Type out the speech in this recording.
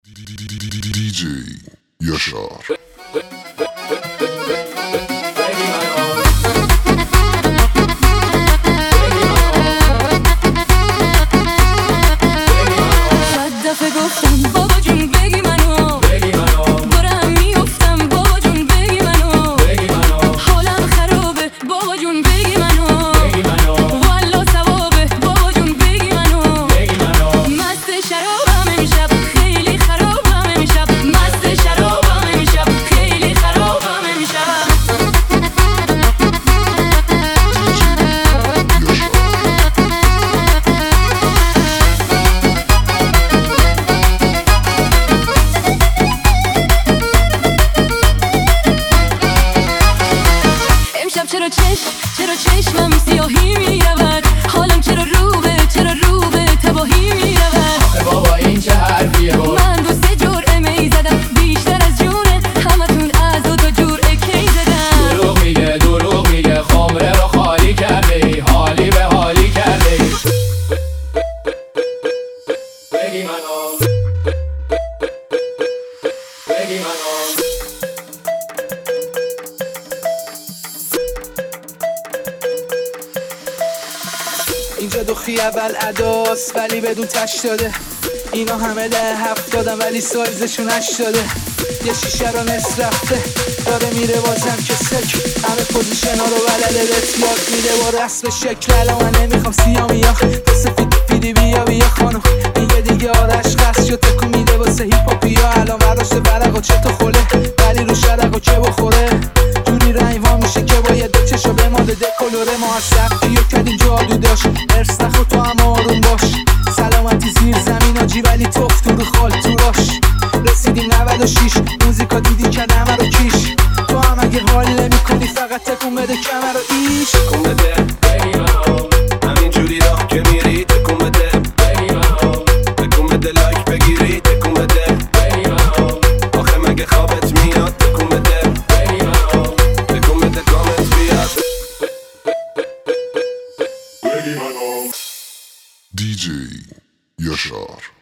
DJ Yaşar. چرا چشمم سیاهی میرود، حالم چرا رو به تباهی میرود. آخه بابا این چه حرفیه بود؟ من 2-3 جرعه می زدم بیشتر از جونه همتون از 2 تا جرعه کی زدم. دروغ میگه خمره رو خالی کرده ای، حالی به حالی کرده ای. بگی منو اینجا دوخی اول اداست ولی بدون تش داده. اینا همه ده 70 ولی سایزشون 8 داده. یه شیشه رو نصف رفته داره میره بازم که سک، همه پوزیشن ها رو بلده بهت یاد میده با رسم شکل. الان من نمیخوام سیامیا تو سفید پیدی بیا خانم، دیگه آرش قصد شد تکو میده واسه هیپاپیا. الان برداشته برق و چه تو خوله ولی رو شرق و چه بخوره، جوری رنگ وا میشه که باید دو چشا به ماده دکلوره. ما از سبکیو کردیم جادو داشت، ارس نخو تو هم آروم باش. سلامتی زیر زمین آجی ولی توف تو رو خال تو راش. رسیدیم 96 موزیکا دیدی که همه رو کیش. تو هم اگه حال نمی کنی فقط تکون بده کمر رو ایش. تکون بده بگی منو، همین جوری راه که میری تکون بده بگی منو، تکون بده لایک بگیری تکون بده بگی منو. آخه مگه خوابت میاد تکون بده بگی منو، تکون بده کامنت بیاد DJ Yaşar.